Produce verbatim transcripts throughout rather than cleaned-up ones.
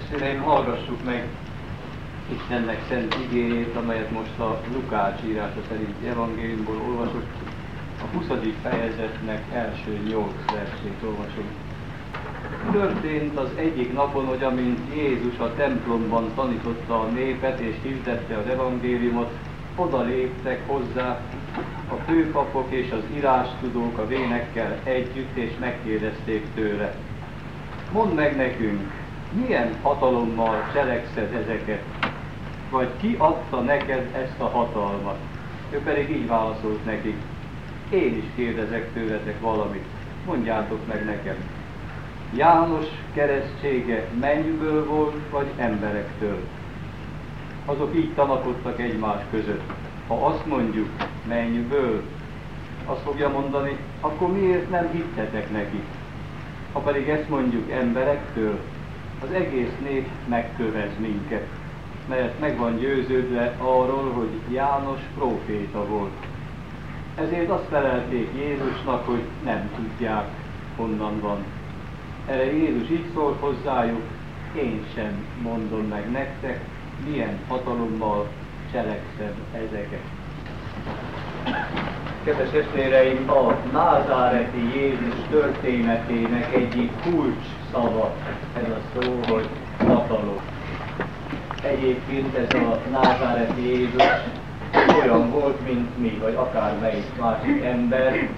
Testvéreim, hallgassuk meg Istennek szent igéjét, amelyet most a Lukács írása szerinti evangéliumból olvasok. A huszadik fejezetnek első nyolc versét olvasom. Történt az egyik napon, hogy amint Jézus a templomban tanította a népet és hirdette az evangéliumot, oda léptek hozzá a főpapok és az írástudók a vénekkel együtt, és megkérdezték tőle: mondd meg nekünk, milyen hatalommal cselekszed ezeket? Vagy ki adta neked ezt a hatalmat? Ő pedig így válaszolt nekik: én is kérdezek tőletek valamit, mondjátok meg nekem. János keresztsége mennyből volt, vagy emberektől? Azok így tanakodtak egymás között. Ha azt mondjuk, mennyből, azt fogja mondani, akkor miért nem hittetek neki? Ha pedig ezt mondjuk, emberektől, az egész nép megkövez minket, mert meg van győződve arról, hogy János próféta volt. Ezért azt felelték Jézusnak, hogy nem tudják, honnan van. Erre Jézus így szólt hozzájuk: én sem mondom meg nektek, milyen hatalommal cselekszem ezeket. Kedves testvéreim, a názáreti Jézus történetének egyik kulcs szava ez a szó, hogy hatalom. Egyébként ez a názáreti Jézus olyan volt, mint mi, vagy akármelyik másik ember.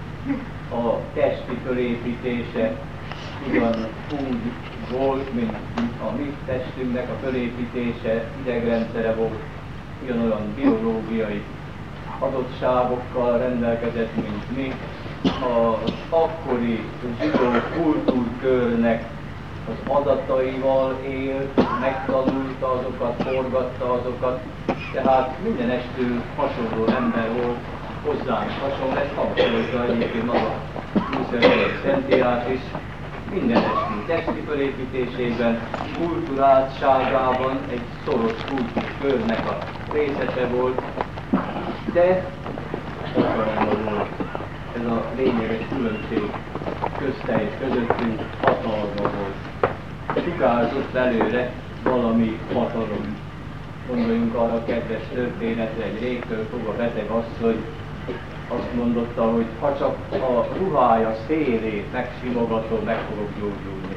A testi fölépítése ugyanúgy volt, mint a mi testünknek a fölépítése, idegrendszere volt, ugyanolyan biológiai adottságokkal rendelkezett, mint mi. Az akkori zsidó kultúrkörnek az adataival élt, megtanulta azokat, forgatta azokat, tehát mindenestől hasonló ember volt, hozzánk hasonló, ezt hangsúlyozza egyébként maga Lukács Szentírás is. Mindenestől testi fölépítésében, kulturáltságában egy szoros kultúrkörnek a részese volt, de hatalma volt. Ez a lényeges különbség közte és közöttünk, hatalma volt. Sugárzott előre valami hatalom. Gondoljunk arra a kedves történetre, egy régtől fogva beteg asszony azt mondotta, hogy ha csak a ruhája szélét megsimogatom, meg fogok gyógyulni.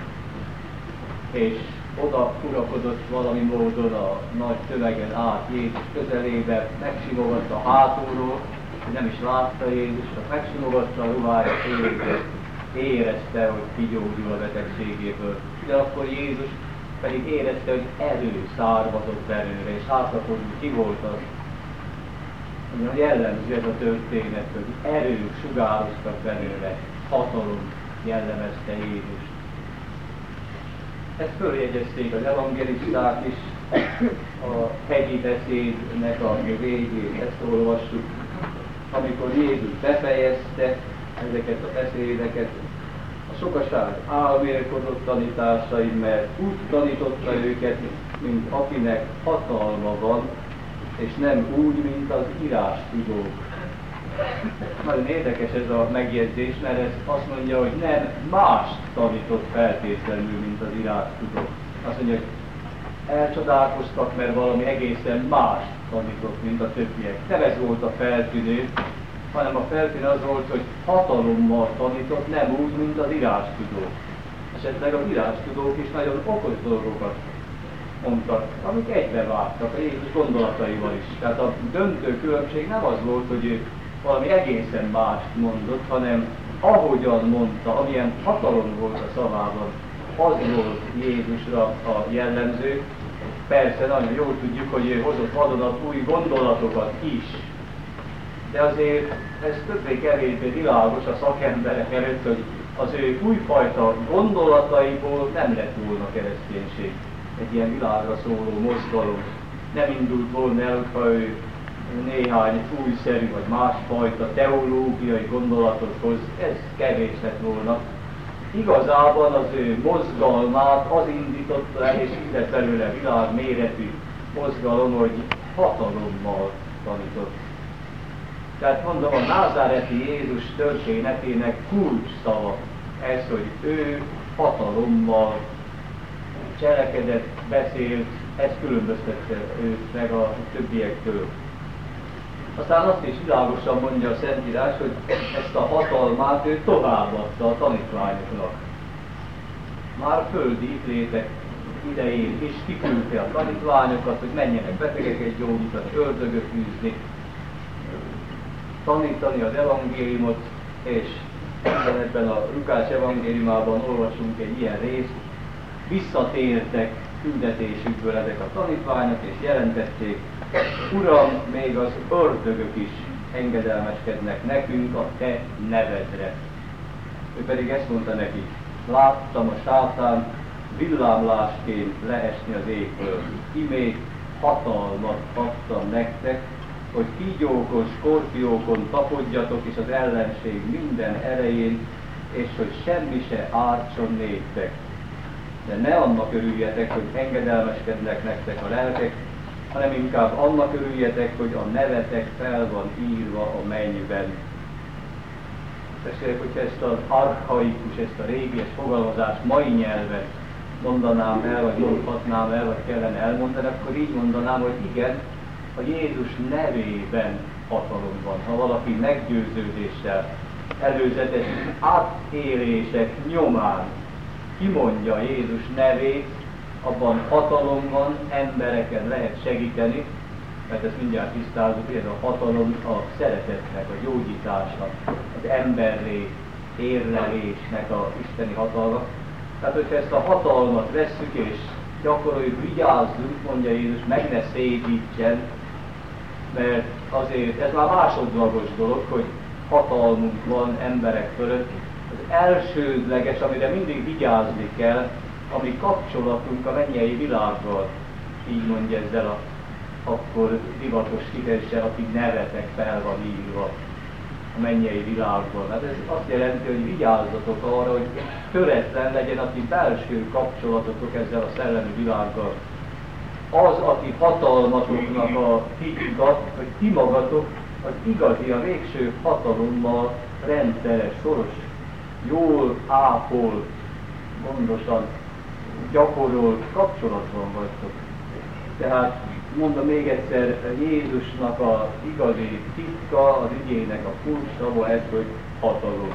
És oda urakodott valami módon a nagy tömegen át Jézus közelébe, megsimogatta hátulról, nem is látta Jézusra, megsimogatta a ruhája szélét, érezte, hogy kigyógyul a betegségéből. Ugyanakkor Jézus pedig érezte, hogy erő származott belőle, és hátrafordult, ki volt az. Ugyan jellemző ez a történet, hogy erők sugároztak belőle, hatalom jellemezte Jézust. Ezt följegyezték az evangélisták is, a hegyi beszédnek a végén ezt olvassuk. Amikor Jézus befejezte ezeket a beszédeket, a sokaság álmélkodott tanításain, mert úgy tanította őket, mint akinek hatalma van, és nem úgy, mint az írástudók. Nagyon érdekes ez a megjegyzés, mert ez azt mondja, hogy nem mást tanított feltétlenül, mint az írástudók. Azt mondja, hogy elcsodálkoztak, mert valami egészen mást tanított, mint a többiek. Nem ez volt a feltűnő, hanem a feltűnő az volt, hogy hatalommal tanított, nem úgy, mint az írástudók. Esetleg az írástudók is nagyon okos dolgokat mondtak, amik egybevágtak a Jézus gondolataival is. Tehát a döntő különbség nem az volt, hogy ő valami egészen mást mondott, hanem ahogyan mondta, amilyen hatalom volt a szavában, az volt Jézusra a jellemző. Persze nagyon jól tudjuk, hogy ő hozott vadonatúj gondolatokat is, de azért ez többé-kevésbé világos a szakemberek előtt, hogy az ő újfajta gondolataiból nem lett volna kereszténység. Egy ilyen világra szóló mozgalom nem indult volna el, ha ő néhány újszerű vagy másfajta teológiai gondolatokhoz, ez kevés lett volna. Igazában az ő mozgalmát az indította el, és így lett belőle világméretű mozgalom, hogy hatalommal tanított. Tehát mondom, a názáreti Jézus történetének kulcs szava ez, hogy ő hatalommal cselekedett, beszélt, ez különböztette őt meg a többiektől. Aztán azt is világosan mondja a Szentírás, hogy ezt a hatalmát ő továbbadta a tanítványoknak. Már földi létek idején is kiküldte a tanítványokat, hogy menjenek betegeket gyógyítani, ördögöt űzni, tanítani az evangéliumot, és ebben a Lukács evangéliumában olvasunk egy ilyen részt. Visszatértek küldetésükből ezek a tanítványok, és jelentették: Uram, még az ördögök is engedelmeskednek nekünk a te nevedre. Ő pedig ezt mondta nekik: láttam a sátán villámlásként leesni az égből. Imét hatalmat adtam nektek, hogy kígyókon, skorpiókon tapadjatok, és az ellenség minden erején, és hogy semmi se ártson néktek. De ne annak örüljetek, hogy engedelmeskednek nektek a lelkek, hanem inkább annak örüljetek, hogy a nevetek fel van írva a mennyben. Testvérek, hogyha ezt az archaikus, ezt a régies fogalmazást mai nyelven mondanám el, vagy mondhatnám el, vagy kellene elmondani, akkor így mondanám, hogy igen, a Jézus nevében hatalom van. Ha valaki meggyőződéssel, előzetes átélések nyomán kimondja Jézus nevét, abban hatalom van, embereken lehet segíteni, mert ezt mindjárt tisztázunk, ez a hatalom a szeretetnek, a gyógyításnak, az emberré érlelésnek a isteni hatalma. Tehát, hogyha ezt a hatalmat vesszük és gyakoroljuk, vigyázzunk, mondja Jézus, meg ne szédítsen, mert azért ez már másodlagos dolog, hogy hatalmunk van emberek fölött. Az elsődleges, amire mindig vigyázni kell, ami kapcsolatunk a mennyei világgal. Így mondja ezzel a akkor divatos kifejezéssel, aki nevetek fel van írva a mennyei világban. Hát ez azt jelenti, hogy vigyázzatok arra, hogy töretlen legyen a ti belső kapcsolatotok ezzel a szellemi világgal. Az, aki hatalmatoknak a titkat, hogy ti magatok az igazi, a végső hatalommal rendszeres, szoros, jól ápolt, gondosan gyakorolt kapcsolatban vagytok. Tehát mondom még egyszer, Jézusnak az igazi titka, az igének a kulcsszava ez, hogy hatalom.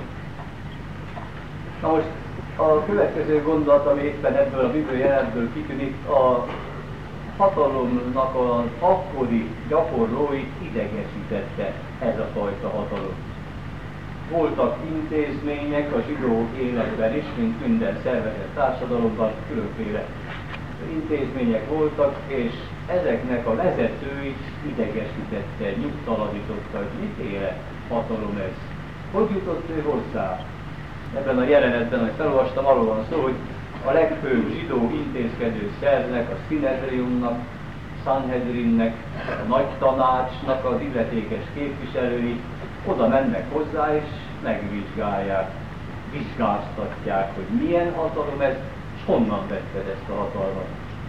Na most a következő gondolat, ami éppen ebből a Biblia jelenetből kitűnik, a hatalomnak az akkori gyakorlóit idegesítette ez a fajta hatalom. Voltak intézmények a zsidó életben is, mint minden szervezett társadalomban, különféle intézmények voltak, és ezeknek a vezetőit idegesítette, nyugtalanította, hogy miféle hatalom ez. Hogy jutott ő hozzá? Ebben a jelenetben, amit felolvastam, arról van szó, hogy a legfőbb zsidó intézkedő szervnek, a Szinedriumnak, Sanhedrinnek, a nagy tanácsnak az illetékes képviselői oda mennek hozzá, és megvizsgálják, vizsgáztatják, hogy milyen hatalom ez, és honnan vetted ezt a hatalmat.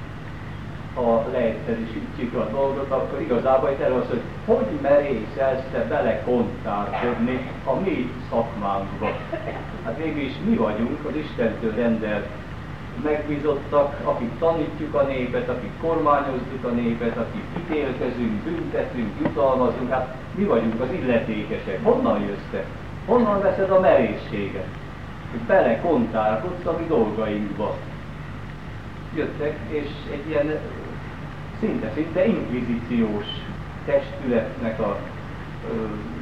Ha leegyszerűsítjük a dolgot, akkor igazából itt erről az, hogy hogy merészelsz te belekontárkodni a mi szakmánkba. Hát végül is mi vagyunk az Istentől rendelt megbízottak, akik tanítjuk a népet, akik kormányozzuk a népet, akik ítélkezünk, büntetünk, jutalmazunk, hát mi vagyunk az illetékesek. Honnan jössz te? Honnan veszed a merészséget? Hogy belekontárkodsz a mi dolgainkba. Jöttek, és egy ilyen szinte-szinte inkvizíciós testületnek a ö,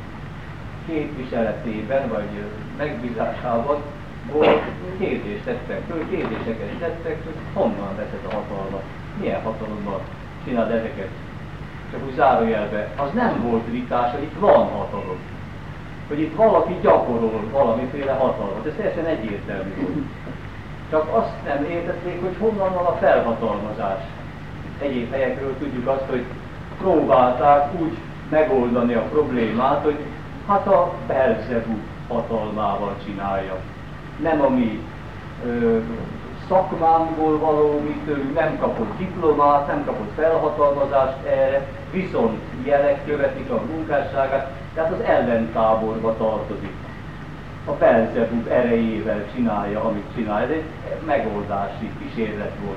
képviseletében, vagy megbízásában volt, kérdést tettek föl, kérdéseket tettek, hogy honnan veszed a hatalmat, milyen hatalommal csináld ezeket. Csak úgy zárójelbe, az nem volt vitás, hogy itt van hatalom. Hogy itt valaki gyakorol valamiféle hatalmat, ez teljesen egyértelmű volt. Csak azt nem értették, hogy honnan van a felhatalmazás. Egyéb helyekről tudjuk azt, hogy próbálták úgy megoldani a problémát, hogy hát a Belzebub hatalmával csinálja. Nem a mi ö, szakmánkból való, mi tőlünk nem kapott diplomát, nem kapott felhatalmazást erre, viszont jelek követik a munkásságát, tehát az ellentáborba tartozik. A Belzebub erejével csinálja, amit csinál. Ez egy megoldási kísérlet volt.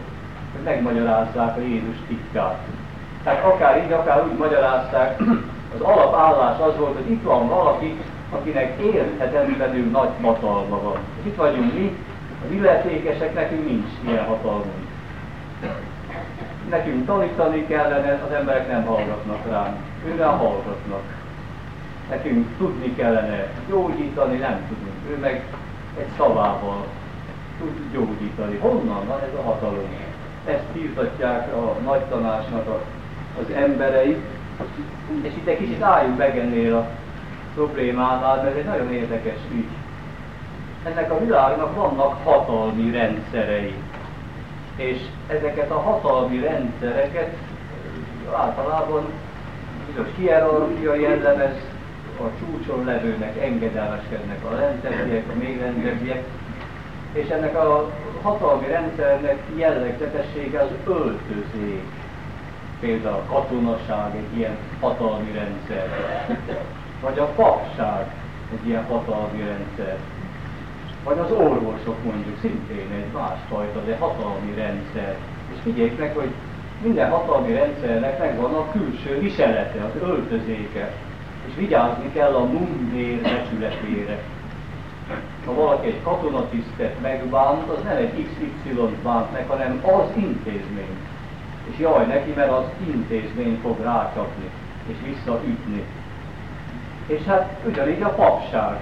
hogy megmagyarázzák a Jézus titkát. Tehát akár így, akár úgy magyarázták, az alapállás az volt, hogy itt van valaki, akinek érthetetlenül nagy hatalma van. És itt vagyunk mi, az illetékesek, nekünk nincs ilyen hatalmunk. Nekünk tanítani kellene, az emberek nem hallgatnak rám, őre hallgatnak. Nekünk tudni kellene, gyógyítani nem tudunk, ő meg egy szavával tud gyógyítani. Honnan van ez a hatalom? Ezt tiltatják a nagy tanácsnak az emberei. És itt egy kicsit álljunk meg ennél a problémánál, mert ez egy nagyon érdekes ügy. Ennek a világnak vannak hatalmi rendszerei. És ezeket a hatalmi rendszereket általában bizonyos hierarchia jellemez, a csúcson levőnek engedelmeskednek a rendszerűek, a még rendszerűek, és ennek a hatalmi rendszernek jellegzetessége az öltözék. Például a katonaság egy ilyen hatalmi rendszer, vagy a papság egy ilyen hatalmi rendszer, vagy az orvosok mondjuk szintén egy másfajta, de hatalmi rendszer. És figyeljük meg, hogy minden hatalmi rendszernek megvan a külső viselete, az öltözéke, és vigyázni kell a mundér becsületére. Ha valaki egy katonatisztet megbánt, az nem egy iksz ipszilont bánt meg, hanem az intézmény. És jaj neki, mert az intézmény fog rácsapni, és visszaütni. És hát ugyanígy a papság.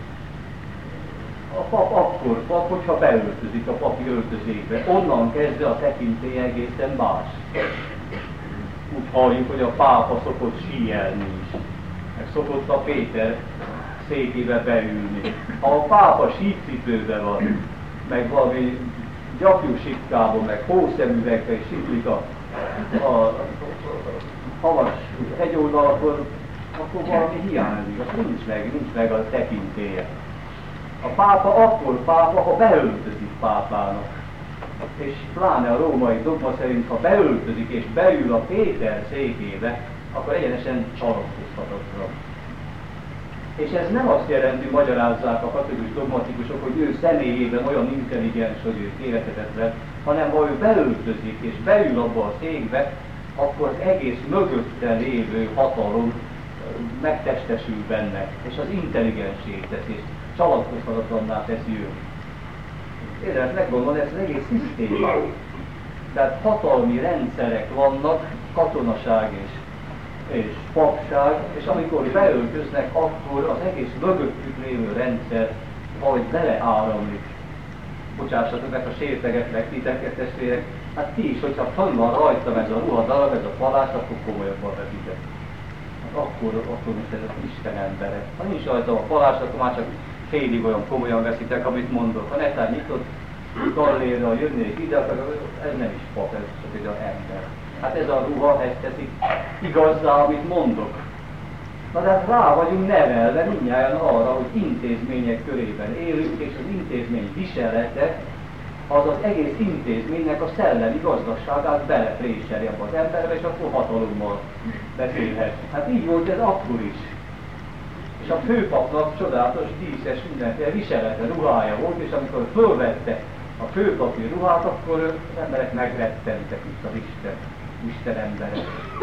A pap akkor pap, hogyha beöltözik a papi öltözékbe. Onnan kezdve a tekintély egészen más. Úgy halljuk, hogy a pápa szokott síelni is. Meg szokott a Péter székébe beülni. Ha a pápa sícipőbe van, meg valami gyapjú sitkában, meg hószemüvegbe és siklik a, a, a havas hegyoldalakon, akkor valami hiányzik, az nincs meg, nincs meg a tekintélye. A pápa akkor pápa, ha beöltözik pápának. És pláne a római dogma szerint, ha beöltözik és beül a Péter székébe, akkor egyenesen csalódozhatatlan. És ez nem azt jelenti, magyarázzák a katolikus dogmatikusok, hogy ő személyében olyan intelligens, hogy ő tévedhetetlen, hanem ha ő beöltözik és beül abba a székbe, akkor az egész mögötte lévő hatalom megtestesül benne, és az intelligensé teszi, és csalódozhatatlanná teszi őt. Érdemes meggondolni, ez az egész szisztéma. Tehát hatalmi rendszerek vannak, katonaság és és papság, és amikor beöltöznek, akkor az egész mögöttük lévő rendszer valahogy beleáramlik. Bocsássatok meg, ha sértegetlek titeket, testvérek, hát ti is, hogyha fönn van rajtam ez a ruhadarab, ez a palás, akkor komolyabban veszitek. Hát akkor, akkor most ez az Isten embere. Ha nincs rajtam a palás, akkor már csak félig olyan komolyan veszitek, amit mondok. Ha netán nyitott gallérra jönnék ide, akkor ez nem is pap, ez csak egy ember. Hát ez a ruha, ezt teszik igazzá, amit mondok. Na de hát rá vagyunk nevelve mindnyájan arra, hogy intézmények körében élünk, és az intézmény viselete az az egész intézménynek a szellemi gazdagságát beleprésseli abba az emberbe, és akkor hatalommal beszélhet. Hát így volt ez akkor is. És a főpapnak csodálatos, díszes, mindenféle viselete, ruhája volt, és amikor fölvette a főpapi ruhát, akkor az emberek megrettentek itt az Isten. Isten emberek.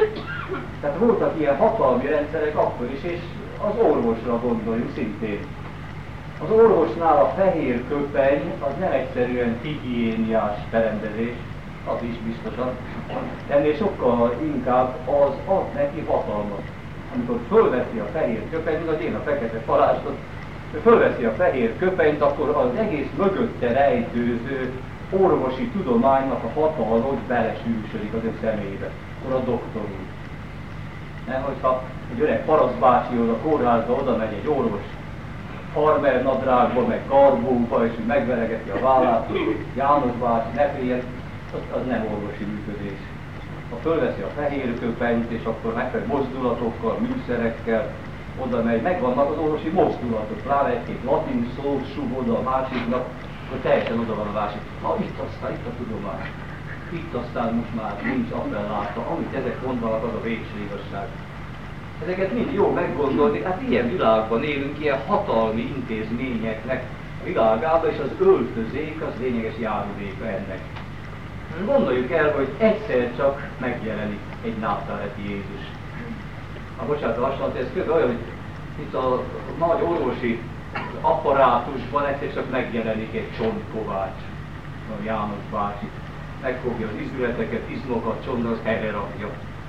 Tehát voltak ilyen hatalmi rendszerek akkor is, és az orvosra gondoljuk szintén. Az orvosnál a fehér köpeny az nem egyszerűen higiéniás berendezés, az is biztosan. Ennél sokkal inkább az ad neki hatalmat. Amikor fölveszi a fehér köpenyt, az én a fekete palástot, fölveszi a fehér köpenyt, akkor az egész mögötte rejtőző orvosi tudománynak a hatalma, hogy belesűrűsödik az ő személybe. Akkor a doktor úr. Nem, hogyha egy öreg parasztbácsihoz a kórházba oda megy egy orvos farmer nadrágba, meg karbóba, és megveregeti a vállát, János bácsi, ne féljen, az, az nem orvosi működés. Ha fölveszi a fehér köpenyt, és akkor megfelelő mozdulatokkal, műszerekkel oda megy, megvannak az orvosi mozdulatok, pláne egy-két latin szó, súg oda a másiknak, akkor teljesen oda van a másik. Ha itt aztán, itt a tudomány. Itt aztán most már nincs appelláta, amit ezek mondanak, az a végső igazság. Ezeket mind jó meggondolni, hát ilyen világban élünk, ilyen hatalmi intézményeknek a világában, és az öltözék az lényeges járuléka ennek. Gondoljuk el, hogy egyszer csak megjelenik egy názáreti Jézus. Na bocsánat, lassan, ez kb. Olyan, hogy itt a nagy orvosi apparátusban egyszer csak megjelenik egy csontkovács, a János bácsi. Megfogja az izületeket, izmokat, csontot, az helyre rakja.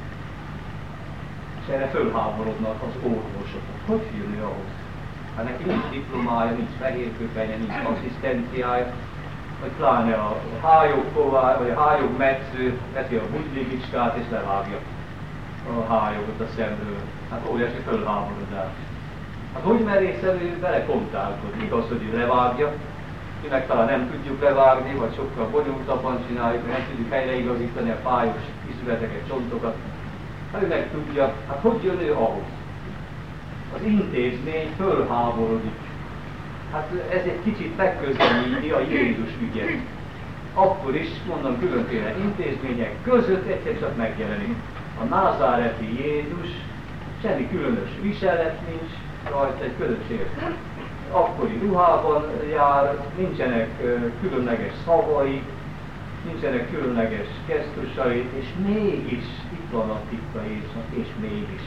És erre fölháborodnak az orvosok. Hogy jönni ahhoz? Hát neki nincs diplomája, nincs fehérköpenye, nincs asszisztenciája, vagy pláne a hályogkovács, vagy a hályogmetsző veszi a bugyligicskát és levágja a hályogot a szemről. Hát óriási fölháborodás. Hát hogy merészel ő vele kontálkodni? Igaz, hogy ő levágja, mi meg talán nem tudjuk levágni, vagy sokkal bonyolultabban csináljuk, nem tudjuk helyreigazítani a fájos izületeket, csontokat. Hát ő meg tudja, hát hogy jön ő ahhoz? Az intézmény fölháborodik. Hát ez egy kicsit megközelíti a Jézus ügyet. Akkor is, mondom, különféle intézmények között egyszer csak megjelenik. A názáreti Jézus, semmi különös viselet nincs, rajta egy közösség. Akkori ruhában jár, nincsenek különleges szavai, nincsenek különleges gesztusai, és mégis itt van a titka Jézusnak, és mégis.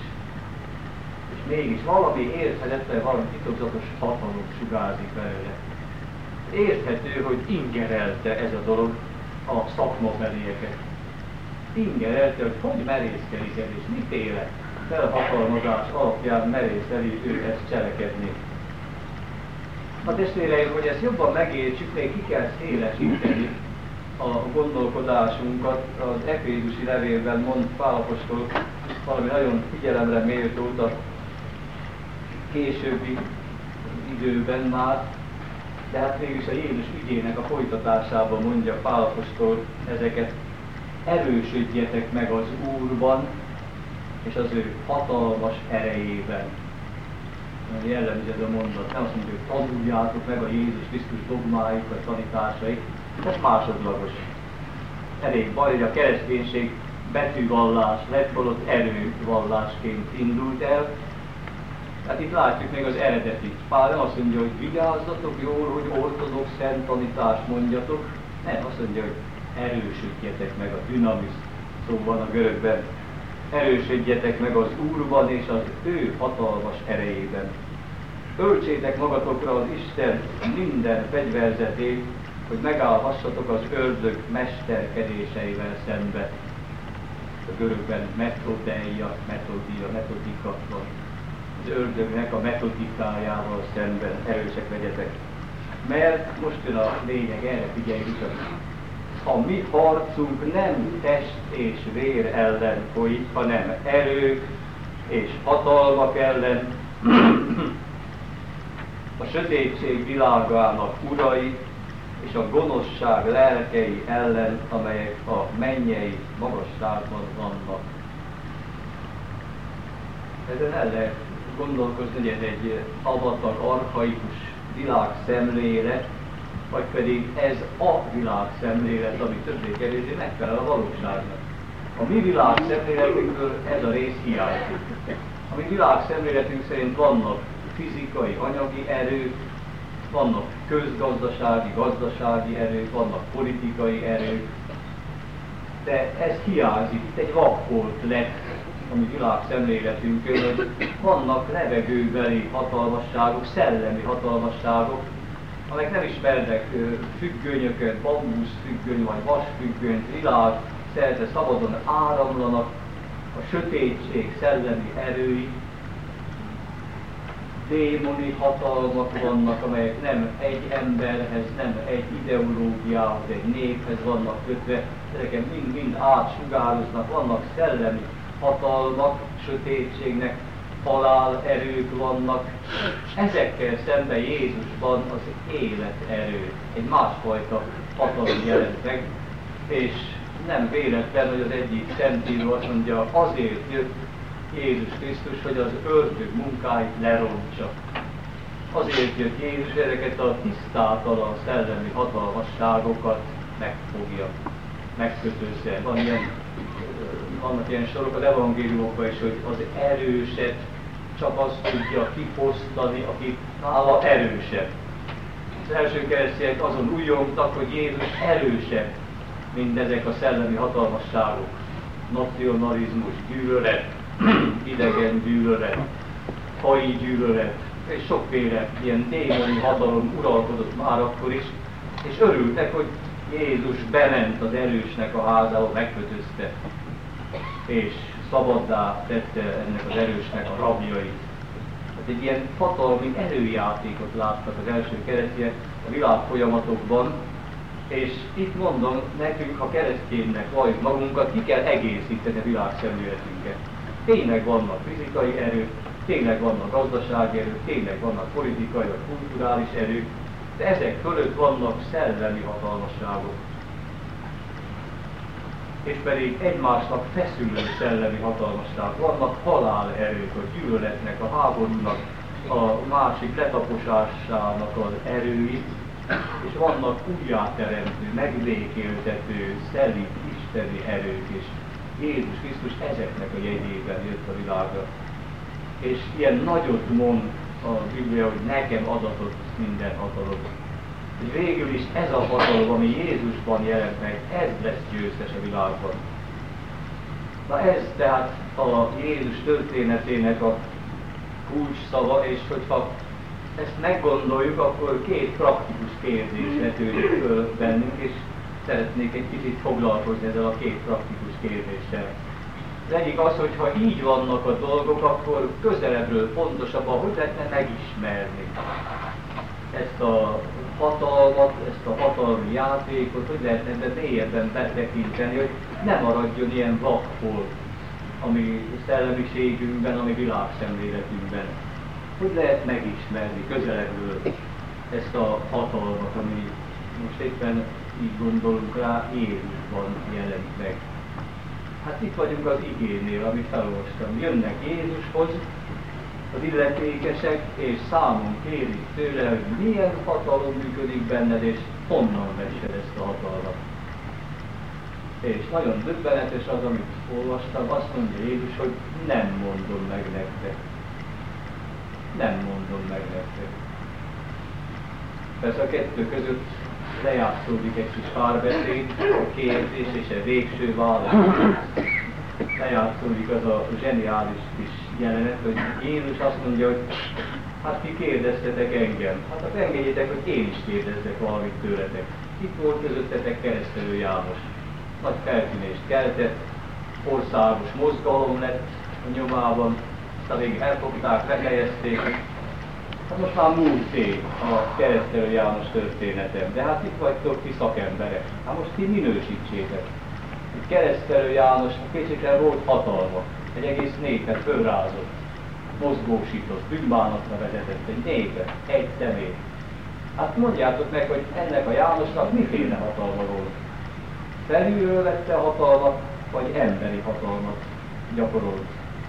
És mégis valami érthetetlen, valami titokzatos hatalom sugárzik belőle. Érthető, hogy ingerelte ez a dolog a szakmabelieket. Ingerelte, hogy hogy merészkedik el, és miféle felhatalmazás alapján merészeli ő ezt cselekedni. A testvéreim, hogy ezt jobban megértsük, még ki kell szélesíteni a gondolkodásunkat. Az Efézusi levélben mond Pál apostol valami nagyon figyelemre méltót a későbbi időben már, de hát mégis a Jézus ügyének a folytatásában mondja Pál apostol ezeket: erősödjetek meg az Úrban és az ő hatalmas erejében. Jellemző ez a mondat. Nem azt mondja, hogy tanuljátok meg a Jézus Krisztus dogmáit vagy tanításait, ez másodlagos. Elég baj, hogy a kereszténység betűvallás lett, holott erővallásként indult el. Hát itt látjuk még az eredetit. Pál nem azt mondja, hogy vigyázzatok jól, hogy ortodox szent tanítást mondjatok. Nem, azt mondja, hogy erősödjetek meg, a dünamis szó van a görögben. Erősödjetek meg az Úrban és az ő hatalmas erejében. Öltsétek magatokra az Isten minden fegyverzetét, hogy megállhassatok az ördög mesterkedéseivel szembe. A görögben metodeia, metodia, metodika van. Az ördögnek a metodikájával szemben erősek legyetek. Mert most jön a lényeg, erre figyeljünk, a mi harcunk nem test és vér ellen folyik, hanem erők és hatalmak ellen, a sötétség világának urai és a gonoszság lelkei ellen, amelyek a mennyei magasságban vannak. Ezen el lehet gondolkozni, hogy ez egy avatag, archaikus világszemlélet, vagy pedig ez a világszemlélet, ami többé-kevésbé megfelel a valóságnak. A mi világszemléletünkből ez a rész hiányzik. A mi világszemléletünk szerint vannak fizikai, anyagi erők, vannak közgazdasági, gazdasági erők, vannak politikai erők, de ez hiányzik. Itt egy vakfolt lett a mi világszemléletünkön, hogy vannak levegőbeli hatalmasságok, szellemi hatalmasságok, amelyek nem ismernek függönyöket, bambusz függöny vagy vas függönyt, világ szerte szabadon áramlanak, a sötétség szellemi erői, démoni hatalmak vannak, amelyek nem egy emberhez, nem egy ideológiához, egy néphez vannak kötve, ezeken mind-mind átsugároznak, vannak szellemi hatalmak, sötétségnek halál erők vannak. Ezekkel szemben Jézusban az életerő, egy másfajta hatalom jelent meg, és nem véletlen, hogy az egyik szentíró azt mondja, azért jött Jézus Krisztus, hogy az ördög munkáit lerontsa. Azért jött Jézus, ezeket a tisztátalan szellemi hatalmasságokat megfogja, megkötözze. Van ilyen, vannak ilyen sorok az evangéliumokban is, hogy az erőset csak azt tudja kifosztani, aki nála erősebb. Az első keresztények azon újjongtak, hogy Jézus erősebb, mindezek a szellemi hatalmasságok, nacionalizmus, gyűlölet, idegen gyűlölet, faji gyűlölet, és sokféle ilyen démoni hatalom uralkodott már akkor is, és örültek, hogy Jézus bement az erősnek a házába, megkötözte, és szabaddá tette ennek az erősnek a rabjait. Hát egy ilyen hatalmi erőjátékot láttak az első keresztények a világ folyamatokban, és itt mondom, nekünk, ha kereszténynek valljuk magunkat, ki kell egészíteni a világszemléletünket. Tényleg vannak fizikai erők, tényleg vannak gazdasági erők, tényleg vannak politikai vagy kulturális erők, de ezek fölött vannak szellemi hatalmasságok. És pedig egymásnak feszülő szellemi hatalmasság. Vannak halál-erők, a gyűlöletnek, a háborúnak, a másik letaposásának az erői, és vannak újjáteremtő, megbékéltető, szelíd, isteni erők, és Jézus Krisztus ezeknek a jegyében jött a világra. És ilyen nagyot mond a Biblia, hogy nekem adatott minden hatalom. És végül is ez a hatalom, ami Jézusban jelent meg, ez lesz győztes a világban. Na ez tehát a Jézus történetének a kulcsszava, és hogyha ezt meggondoljuk, akkor két praktikus kérdés vetődik föl bennünk, és szeretnék egy kicsit foglalkozni ezzel a két praktikus kérdéssel. Az egyik az, hogy ha így vannak a dolgok, akkor közelebbről pontosabban hogy lehetne megismerni ezt a hatalmat, ezt a hatalmi játékot, hogy lehetne ebben mélyebben betekinteni, hogy ne maradjon ilyen vakfolt a mi szellemiségünkben, a mi világszemléletünkben. Hogy lehet megismerni közelebbről ezt a hatalmat, ami most éppen így gondolunk rá, Jézusban jelent meg. Hát itt vagyunk az igénél, amit felolvastam. Jönnek Jézushoz az illetékesek, és számon kérik tőle, hogy milyen hatalom működik benned, és honnan vesed ezt a hatalmat. És nagyon döbbenetes az, amit olvastam, azt mondja Jézus, hogy nem mondom meg nektek. Nem mondom meg nektek. Persze a kettő között lejátszódik egy kis párbeszéd, a kérdés és a végső válasz. Lejátszódik az a zseniális kis jelenet, hogy Jézus azt mondja, hogy hát ti kérdeztetek engem, hát akkor engedjétek, hogy én is kérdezzek valamit tőletek. Itt volt közöttetek Keresztelő János. Nagy feltűnést keltett, országos mozgalom lett a nyomában, aztán végig elfogták, lehelyezték. Hát most már múlté a Keresztelő János történetem, de hát itt vagytok ti szakemberek. Hát most ti minősítsétek. Itt Keresztelő János kétségtelen volt hatalma, egy egész népet fölrázott, mozgósított, bűnbánatra vezetett egy népet, egy személyt. Hát mondjátok meg, hogy ennek a Jánosnak miféle hatalma volt. Felülről vette a hatalmat, vagy emberi hatalmat gyakorolt.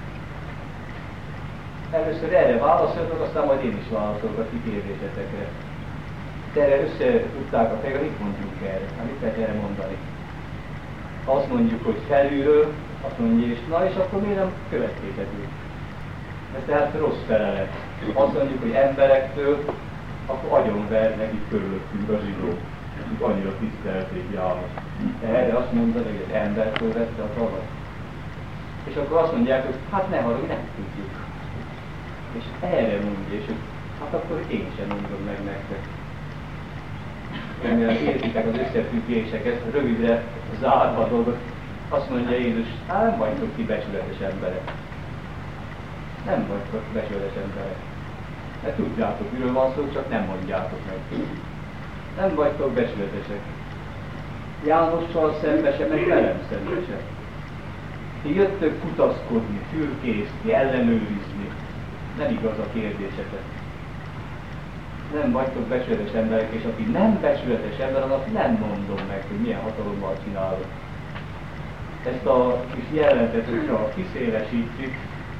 Először erre válaszoltok, aztán majd én is válaszolok a ti kérdésetekre. De erre össze tudták a fejre, mit mondjuk erre? Hát mit lehet erre mondani? Ha azt mondjuk, hogy felülről, azt mondja, és na, és akkor miért nem következhető? Ez tehát rossz felelet. Ha azt mondjuk, hogy emberektől, akkor agyonvernek itt körülöttünk a zsidók. Annyira tisztelték János. Erre azt mondani, hogy az embertől vette a tavat. És akkor azt mondják, hogy hát ne haragudj, nem tudjuk. És erre mondja, és hogy hát akkor én sem mondom meg nektek. Remélem értitek az összefüggéseket, rövidre zárva a dolgot. Azt mondja Jézus, hát nem vagytok ti becsületes emberek. Nem vagytok becsületes emberek. Mert tudjátok, miről van szó, csak nem mondjátok meg. Nem vagytok becsületesek. Jánossal szembe se, meg velem szembe se. Ti jöttök kutaszkodni, fürkészni, ellenőrizni. Nem igaz a kérdésetek. Nem vagytok becsületes emberek, és aki nem becsületes ember, annak nem mondom meg, hogy milyen hatalommal csinálok. Ezt a kis jelenetet, hogyha kiszélesítjük,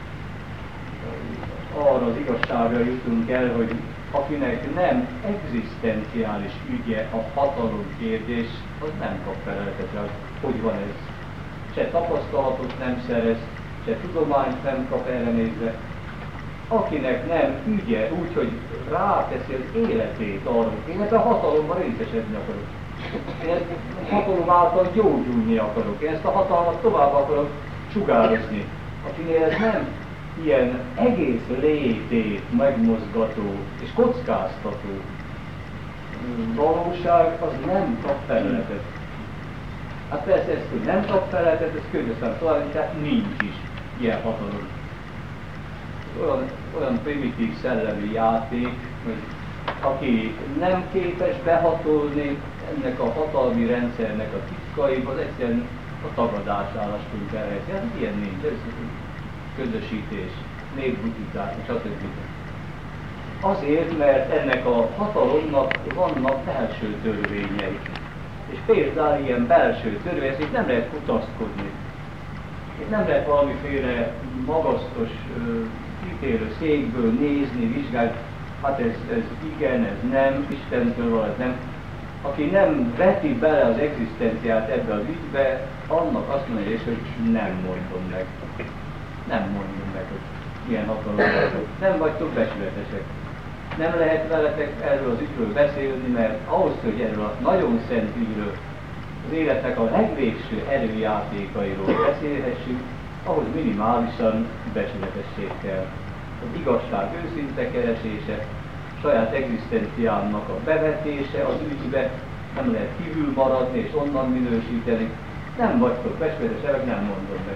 arra az igazságra jutunk el, hogy akinek nem egzisztenciális ügye a hatalom kérdés, az nem kap feleletet, hogy van ez. Se tapasztalatot nem szerez, se tudományt nem kap erre nézve. Akinek nem ügye úgy, hogy ráteszi az életét arra, hogy én ebben a hatalomban részesedni akarok. Én hatalom által gyógyulni akarok, én ezt a hatalmat tovább akarok sugározni, akinél ez nem ilyen egész létét megmozgató és kockáztató valóság, az nem kap feleletet. Hát persze ezt, hogy nem kap feleletet, ez könnyűen találni, tehát nincs is ilyen hatalom. Olyan, olyan primitív szellemi játék, hogy aki nem képes behatolni ennek a hatalmi rendszernek a titkaiba, az egyszerűen a tagadásállás tudunk elhelyezni. Hát ilyen nincs, ez közösítés, népbutítás, stb. Azért, mert ennek a hatalomnak vannak belső törvényei. És például ilyen belső törvény, itt nem lehet kutaszkodni. Itt nem lehet valamiféle magasztos ítélő székből nézni, vizsgálni, hát ez, ez igen, ez nem, Istentől van, ez nem. Aki nem veti bele az egzisztenciát ebbe az ügybe, annak azt mondja is, hogy nem mondom meg. Nem mondom meg, hogy milyen hatalom vagyok. Nem vagytok becsületesek. Nem lehet veletek erről az ügyről beszélni, mert ahhoz, hogy erről a nagyon szent ügyről, az életnek a legvégső erőjátékairól beszélhessünk, ahhoz minimálisan becsületesség kell. Az igazság őszinte keresése, saját egzisztenciának a bevetése az ügybe, nem lehet kívül maradni és onnan minősíteni. Nem vagytok becsületesek, nem mondom meg.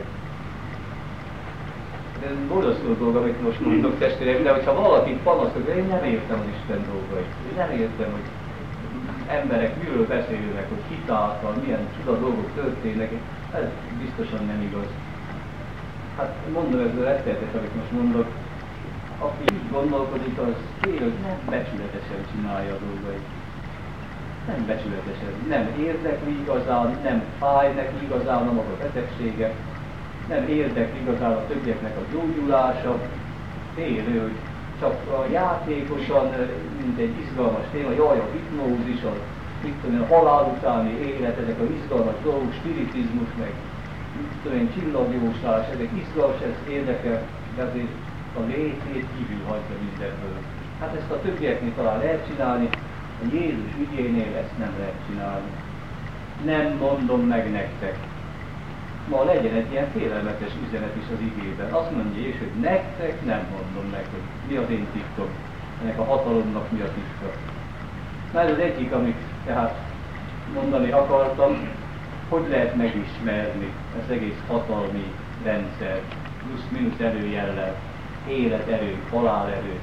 De ez borzasztó dolog, amit most mondok testvérek, de hogyha valakit panaszol, én nem értem az Isten dolgait. Én nem értem, hogy emberek miről beszélnek, hogy hitáltal, milyen csuda dolgok történnek, ez biztosan nem igaz. Hát mondom, ez a rettenetes, amit most mondok, aki így gondolkodik, az kér, hogy nem becsületesen csinálja a dolgait. Nem becsületesen, nem érdekli igazán, nem fáj neki igazán a maga betegsége, nem érdekli igazán a többieknek a gyógyulása, félő, hogy csak a játékosan, mint egy izgalmas téma, jaj, a hipnózis, a, mit tudom én, a halál utáni élet, ezek az izgalmas dolgok, spiritizmus, meg mit tudom én, csillagjóslás, ezek izgalmas, ez érdekel, de azért a létét kívül hagyja mindenből. Hát ezt a többieknél talán lehet csinálni, a Jézus ügyénél ezt nem lehet csinálni. Nem mondom meg nektek. Ma legyen egy ilyen félelmetes üzenet is az igében. Azt mondja Jézus, hogy nektek nem mondom meg, hogy mi az én titkom, ennek a hatalomnak mi a titka. Na ez az egyik, amit tehát mondani akartam, hogy lehet megismerni ez egész hatalmi rendszer, plusz-minusz erőjellel, életerő, halálerő,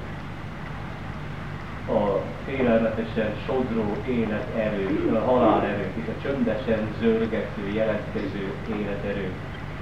a félelmetesen sodró életerő, a halálerő, és a csöndesen zörgető, jelentkező életerő.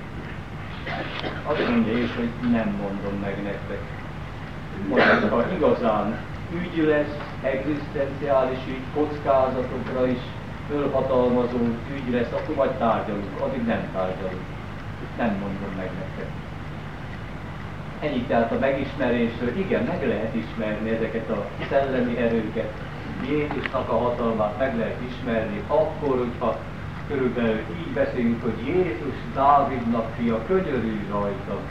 Azt mondja is, hogy nem mondom meg nektek. Majd, ha igazán ügy lesz, egzisztenciális ügy, kockázatokra is fölhatalmazó ügy lesz, akkor majd tárgyalunk, addig nem tárgyalunk. Nem mondom meg nektek. Ennyi tehát a megismerésről, igen, meg lehet ismerni ezeket a szellemi erőket, Jézusnak a hatalmát meg lehet ismerni, akkor, hogyha körülbelül így beszélünk, hogy Jézus Dávidnak fia, könyörülj rajta.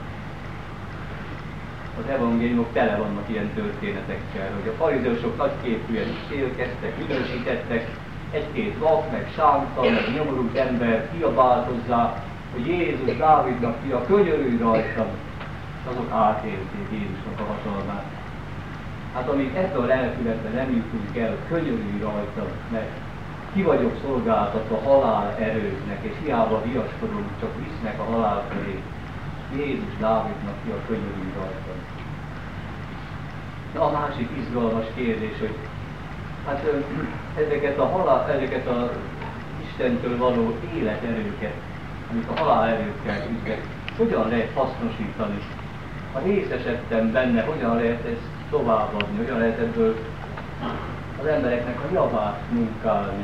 Az evangéliumok tele vannak ilyen történetekkel, hogy a farizeusok nagyképűen élkeztek, minősítettek, egy-két vak, meg sánta, meg nyomorult ember kiabált hozzá, hogy Jézus Dávidnak fia, könyörülj rajta. Azok átélték Jézusnak a hatalmát. Hát amíg ebből a lelkületben nem jutunk el, könyörülj rajta, mert ki vagyok szolgáltatva halál erőknek, és hiába viaskodunk, csak visznek a halál felé. Jézus Dávidnak ki a könyörülj rajta. De a másik izgalmas kérdés, hogy hát ezeket a halál, ezeket a Istentől való életerőket, amik a halál erőkkel küzdnek, hogyan lehet hasznosítani? Ha részesedtem benne, hogyan lehet ezt továbbadni, hogyan lehet ebből az embereknek a javát munkálni.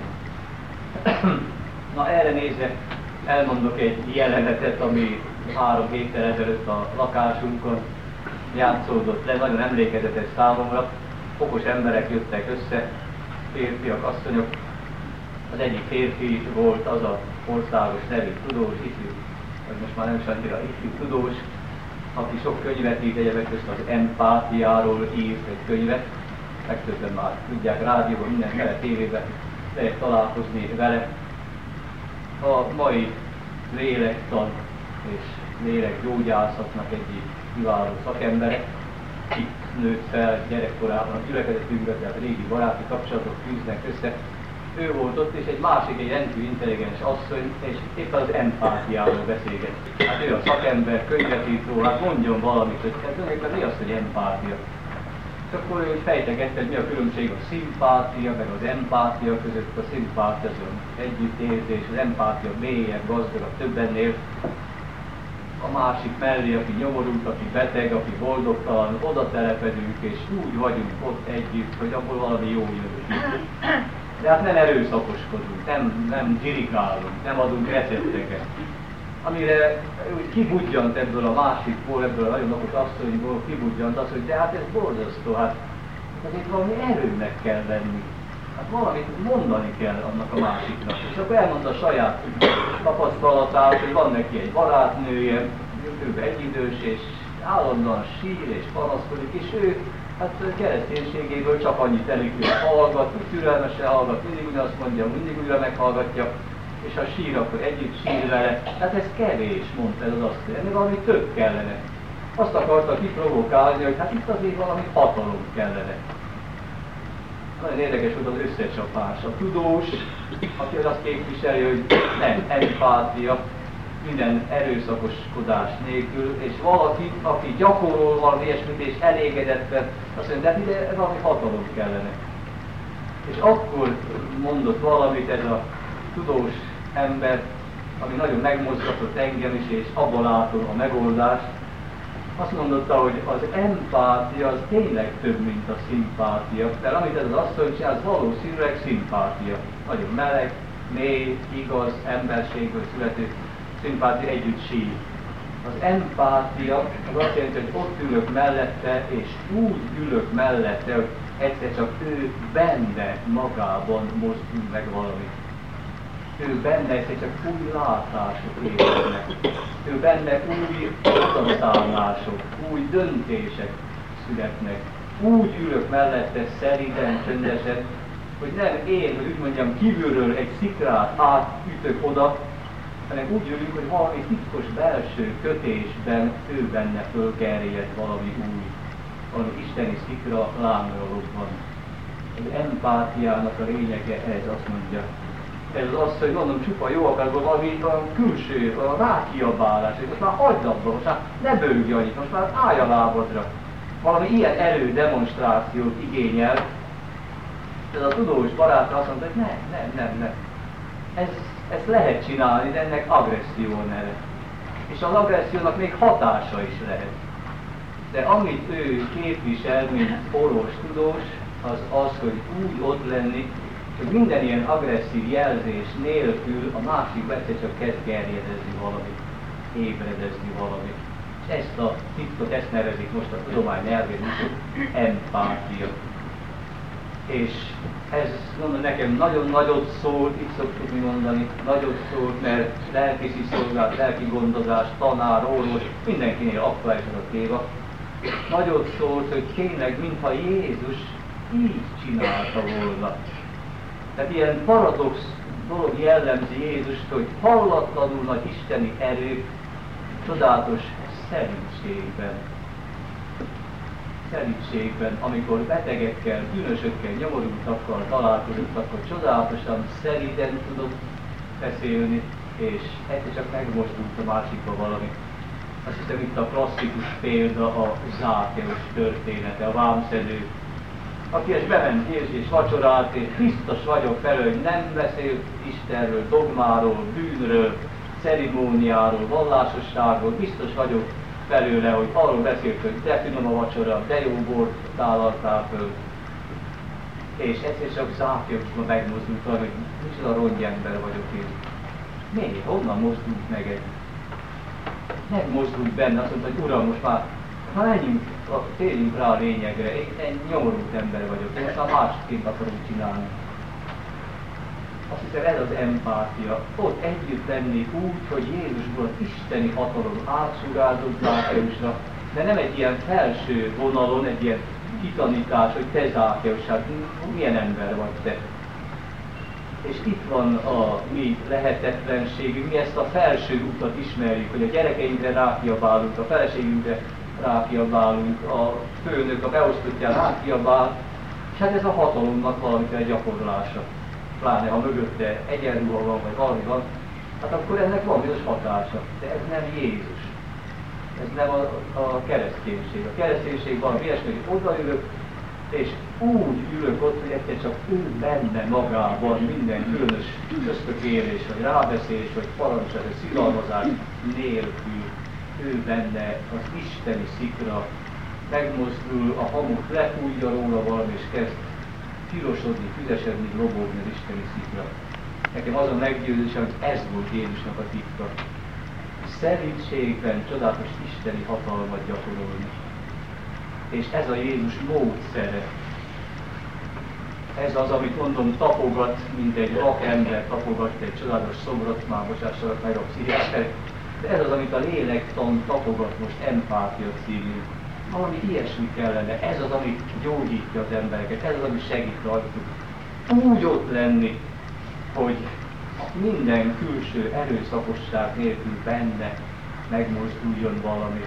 Na erre nézve elmondok egy jelenetet, ami három héttel ezelőtt a lakásunkon játszódott le, nagyon emlékezetes számomra. Okos emberek jöttek össze, férfiak, asszonyok. Az egyik férfi volt az a országos nevű tudós, ifjú, vagy most már nem is annyira ifjú tudós, aki sok könyvet írt, egyebek közt az empátiáról írt egy könyvet, legtöbben már tudják rádióban, mindenféle tévében lehet találkozni vele. A mai lélektan és lélekgyógyászatnak egyik kiváló szakembere, itt nőtt fel gyerekkorában a gyülekezetünkben, tehát régi baráti kapcsolatok fűznek össze. Ő volt ott, és egy másik, egy rendkívül intelligens asszony, és éppen az empátiáról beszélget. Hát ő a szakember, könyvet írt róla, hát mondjon valamit, hogy hát tulajdonképpen mi az, hogy empátia? És akkor ő fejtegette, hogy mi a különbség a szimpátia, meg az empátia között. A szimpátia az együttérzés, az empátia mélyebb, gazdagabb, többen él. A másik mellé, aki nyomorult, aki beteg, aki boldogtalan, oda telepedünk, és úgy vagyunk ott együtt, hogy abból valami jó jön. De hát nem erőszakoskodunk, nem, nem dzsirikálunk, nem adunk recepteket. Amire úgy kibudjant ebből a másikból, ebből a nagyon okos asszonyból, kibudjant az, hogy de hát ez borzasztó, hát azért valami erőnek kell lenni. Hát valamit mondani kell annak a másiknak. És akkor elmondta a saját tapasztalatát, hogy van neki egy barátnője, ő egyidős, és állandóan sír és panaszkodik, és ő hát kereszténységéből csak annyit elég, hogy hallgat, hogy türelmesen hallgat, mindig ugyanazt mondja, mindig újra meghallgatja, és ha sír, akkor együtt sír vele. Hát ez kevés, mondta ez az asszony, ennél valami több kellene. Azt akarta kiprovokálni, hogy hát itt azért valami hatalom kellene. Nagyon érdekes volt az összecsapás. A tudós, aki azt képviseli, hogy nem empátia, minden erőszakoskodás nélkül, és valaki, aki gyakorol valami ilyesmit és elégedetten, azt mondja, de ide valami hatalom kellene. És akkor mondott valamit ez a tudós ember, ami nagyon megmozgatott engem is, és abban látom a megoldást. Azt mondotta, hogy az empátia az tényleg több, mint a szimpátia. Mert amit ez az asszony csinál, az valószínűleg szimpátia. Nagyon meleg, mély, igaz, emberségből születő szimpátia együtt sír. Az empátia az azt jelenti, hogy ott ülök mellette, és úgy ülök mellette, hogy egyszer csak ő benne magában mozdul meg valamit. Ő benne egyszer csak új látások érkeznek. Ő benne új odaszállások, új döntések születnek. Úgy ülök mellette szeriden, csöndesen, hogy nem én, hogy úgy mondjam, kívülről egy szikrát átütök oda, hanem úgy ülünk, hogy valami titkos belső kötésben ő benne fölgerjed valami új, valami isteni szikra lámra robban. Az empátiának a lényege ez, azt mondja. Ez az azt, hogy mondom, csupa jó akarból valami a külső, a rákiabálás, hogy most már hagyd abba, most már ne bőgj annyit, most már állj a lábadra. Valami ilyen erődemonstrációt igényel. Ez a tudós barátra azt mondta, hogy nem, nem, nem, nem. Ez, ezt lehet csinálni, de ennek agresszió neve. És az agressziónak még hatása is lehet. De amit ő képvisel, mint orvos tudós, az az, hogy úgy ott lenni, hogy minden ilyen agresszív jelzés nélkül a másik egyszer csak kezd gerjedezni valamit, ébredezni valamit. És ezt a titkot, ezt nevezik most a tudomány nyelvén, hogy empátia. És ez, mondom, nekem nagyon nagyot szólt, így szoktuk mi mondani, nagyot szólt, mert lelkészi szolgálat, lelki gondozás, tanár, orvos, mindenkinél aktuális az a téma. Nagyot szólt, hogy tényleg, mintha Jézus így csinálta volna. Tehát ilyen paradox dolog jellemzi Jézust, hogy hallatlanul nagy isteni erő, csodálatos szerítségben. Szerítségben, amikor betegekkel, bűnösökkel, nyomorultakkal találkozott, akkor csodálatosan szeriden tudott beszélni, és egyszer csak megmozdult a másikba valami. Azt hiszem, itt a klasszikus példa a Zákeus története, a vámszedő, aki és bement Jézus és vacsorált, és biztos vagyok felől, hogy nem beszélt Istenről, dogmáról, bűnről, ceremóniáról, vallásosságról, biztos vagyok felőle, hogy arról beszélt, hogy de finom a vacsora, de jó bort tálaltál föl. És egyszer csak Zákeusban megmozdult, hogy micsoda rongyember vagyok én. Miért? Honnan mozdult meg ez? Megmozdult benne, azt mondta, hogy Uram, most már ha menjünk, térjünk rá a lényegre, én egy nyomorult ember vagyok, én most már másként akarunk csinálni. Azt hiszem, ez az empátia. Ott együtt lenni úgy, hogy Jézusból az isteni hatalom átsugázott Zákeusra, de nem egy ilyen felső vonalon, egy ilyen kitanítás, hogy te Zákeus, hát milyen ember vagy te. És itt van a mi lehetetlenségünk, mi ezt a felső utat ismerjük, hogy a gyerekeinkre rákiabálunk, a feleségünkre rákiabálunk, a főnök, a beosztottján rákiabál, és hát ez a hatalomnak valamiféle gyakorlása. Pláne ha mögötte egyenruha van, vagy valami van, hát akkor ennek van bizonyos hatása. De ez nem Jézus. Ez nem a, a kereszténység. A kereszténység valami ilyesmi, hogy odaülök, és úgy ülök ott, hogy egyszer csak ő benne magában minden különös ösztökélés, vagy rábeszélés, vagy parancs, vagy szilalmazás nélkül ő benne az isteni szikra megmozdul, a hamut lefújja róla valami, és kezd pirosodni, füzesedni, lobogni az isteni szikra. Nekem az a meggyőzésem, hogy ez volt Jézusnak a titka. Szerítségben csodálatos isteni hatalmat gyakorolni. És ez a Jézus módszere. Ez az, amit mondom, tapogat, mint egy vakember tapogat egy csodálatos szobrot, már bocsássanak meg a pszichiáterek, de ez az, amit a lélektan tapogat most empátia című. Valami ilyesmi kellene, ez az, ami gyógyítja az embereket, ez az, ami segít rajtuk. Úgy ott lenni, hogy minden külső erőszakosság nélkül benne megmozduljon valami.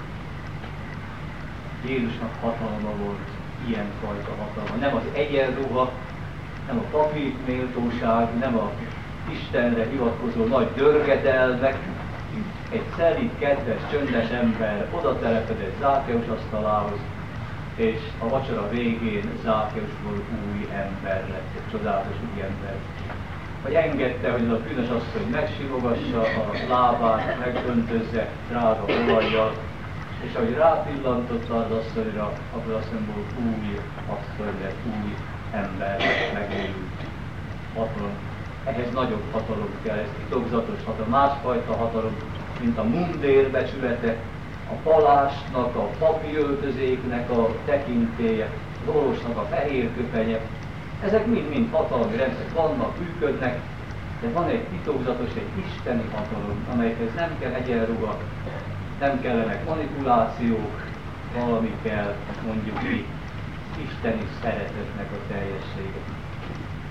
Jézusnak hatalma volt, ilyenfajta hatalma. Nem az egyenruha, nem a papi méltóság, nem a Istenre hivatkozó nagy dörgedelmek. Egy szelíd, kedves, csöndes ember oda telepedett Zákeus asztalához, és a vacsora végén Zákeusból új ember lett, egy csodálatos új ember. Hogy engedte, hogy az a bűnös asszony megsirogassa a lábát, megöntözze drága olajjal, és ahogy rápillantott az asszonyra, akkor azt mondom, hogy új asszony lett, új ember lett, megőrült. Hatalom. Ehhez nagyobb hatalom kell, ez titokzatos hatalom, másfajta hatalom, mint a mundér becsülete, a palásnak, a papi öltözéknek a tekintélye, az orvosnak a fehér köpenye. Ezek mind-mind hatalmi rendszerek vannak, működnek, de van egy titokzatos, egy isteni hatalom, amelyhez nem kell egyenruha, nem kellenek manipulációk, valami kell, mondjuk mi, isteni szeretetnek a teljessége.